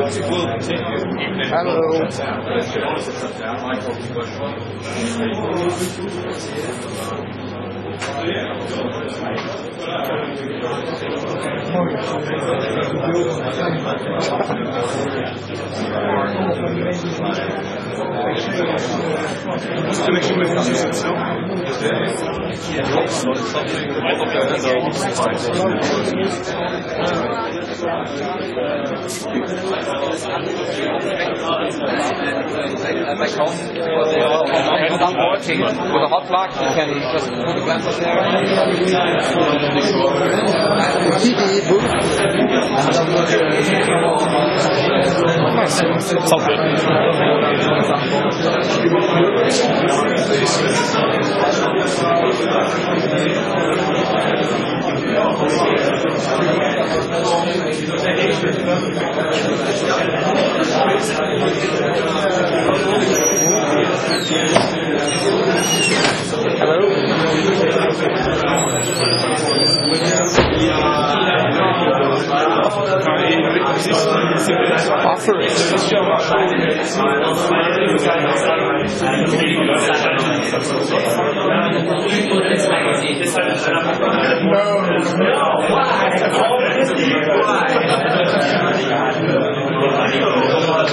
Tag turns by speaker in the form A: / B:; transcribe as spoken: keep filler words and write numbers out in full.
A: will continue.
B: Hello.
A: This connection with Jesus itself.
B: Back home, because they are not working with a hot plug, you can just put the glasses there.
A: Sounds good.
B: Hello. Offering. No.